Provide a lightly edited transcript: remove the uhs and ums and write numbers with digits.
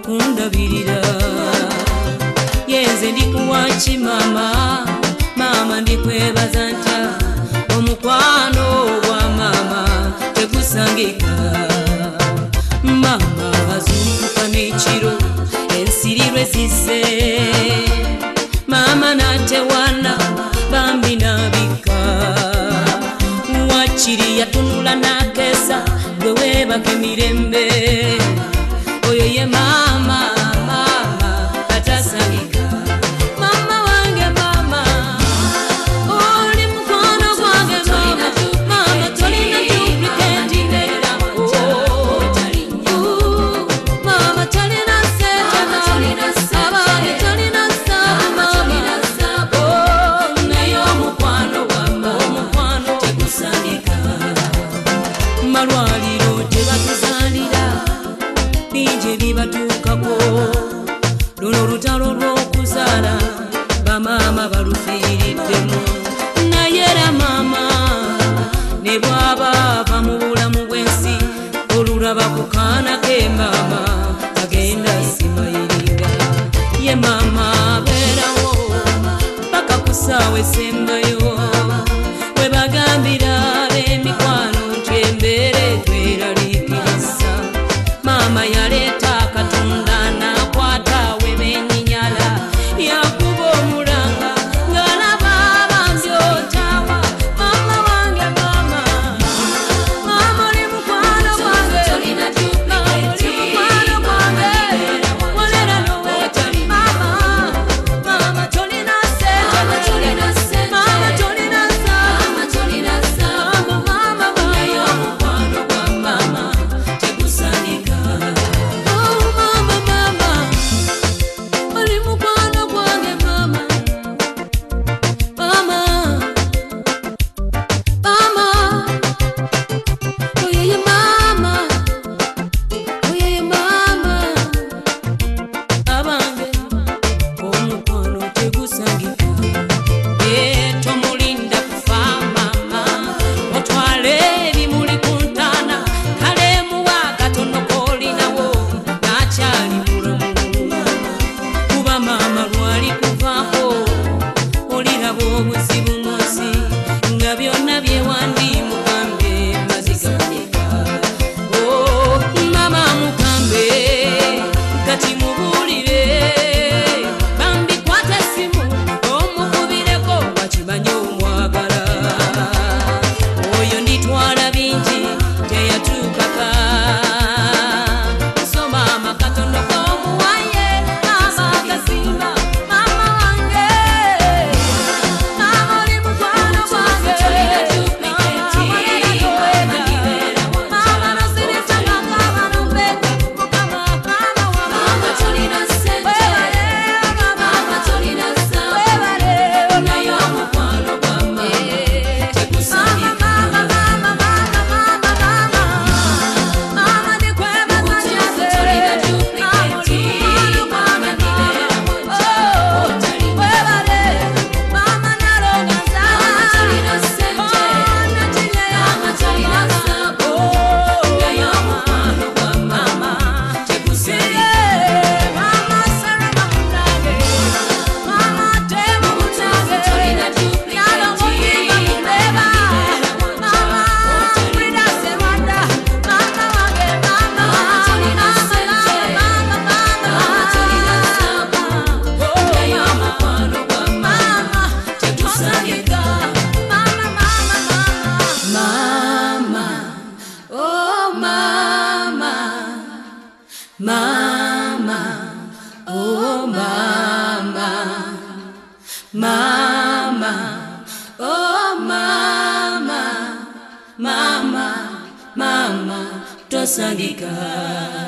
okundabirira yenze ndikuwachi mama mama ndikwebaza ntya omukwano gwa mama tegusangika mama azunguka n'ekiro ensirirwe zise mama natewana bambi nabika wachiri yatunula nakesa gwe webake mirembe oyo ye mama mama atasangika mama wange mama oli mukwano gwange mama tolina duplicate nera mama tolina seta abandi tolina sabu nayo omukwano wamba omukwano tegusangika malwaliro tebatuzalira binje bibatukako luno lutalo lw'okuzaala bamama balufiiriddemu nayera mama ne bw'aba ava mu bulamu bw'ensi olulaba ku kaana ke mama agenda simayiringa ye mama abeerawo paka ku ssaawa esembayo we bagambira ab'emikwano nti embeera etweraliikiriza mama yaleta katonda nakwata webenyinyala yakuba omulanga ngalaba abandi otawa mama wange mama mama oli mukwano gwange mama oli mukwano gwange walera noweta mama mama tolina seta mama tolina sabu mama nayo omukwano gwa mama tegusangika Mama, oh mama, mama, oh mama, mama, mama, tosangika.